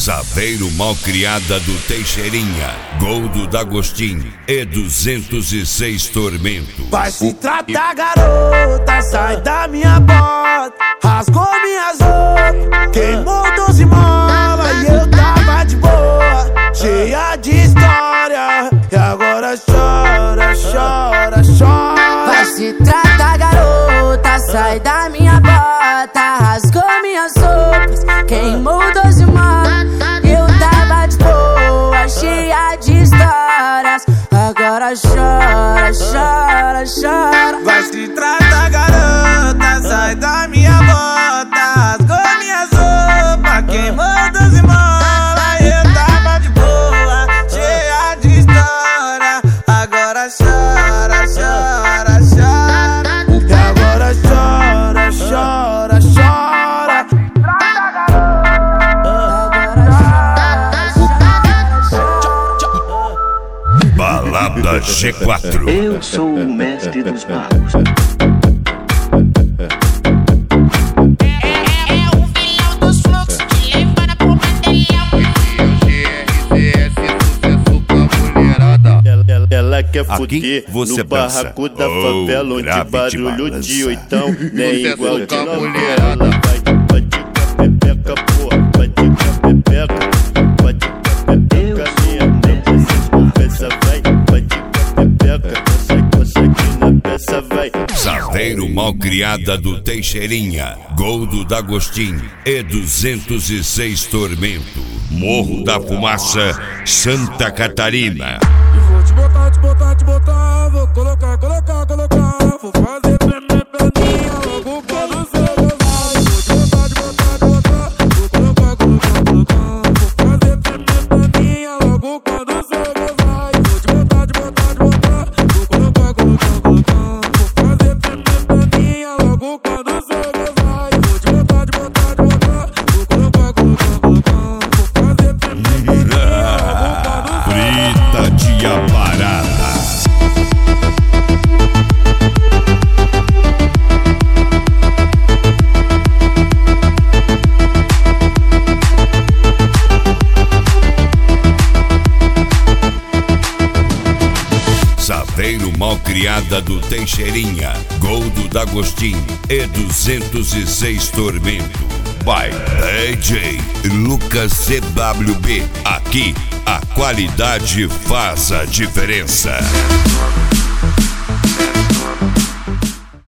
Saveiro Malcriada do Teixeirinha, gol do D'Agostinho e 206 Tormento. Vai se tratar, garota, sai da minha bota. Rasgou minhas roupas, queimou 12 molas. E eu tava de boa, cheia de história. E agora chora, chora, chora. Vai se tratar, garota, sai da minha bota. Rasgou minhas roupas, queimou 12 molas. Eu tava de boa, cheia de histórias. Agora chora, chora, chora. Vai se tratar, garota, sai da minha bota. Rasgou minhas roupas, queimou 12 molas. Eu tava de boa, cheia de história. Agora chora, chora, chora. E agora chora, chora, chora. Balada G4. Eu sou o mestre dos magos. Ela quer Aqui fuder você no barraco pensa, da favela, onde grave de barulho balança. de oitão nem Sucesso igual de com a novela. mulherada. Vai de pepeca, porra, vai de pepeca, vai de pepeca, minha peça vai de pepeca, consegue na peça vai. Saveiro Malcriada do Teixeirinha, gol do D'Agostinho e 206 Tormento. Morro da Fumaça, Santa Catarina. E vou te botar, vou colocar, vou fazer perninha logo quando você gozar. Vou te botar, vou colocar, vou fazer perninha logo quando você gozar. Vou te botar, vou colocar, vou fazer perninha logo quando você gozar. Vou te botar, vou colocar, vou fazer perninha logo quando Brita de Aparada. Saveiro Malcriada do Teixeirinha, gol do D'Agostinho e 206 Tormento. By DJ Lucas CWB. Aqui a qualidade faz a diferença.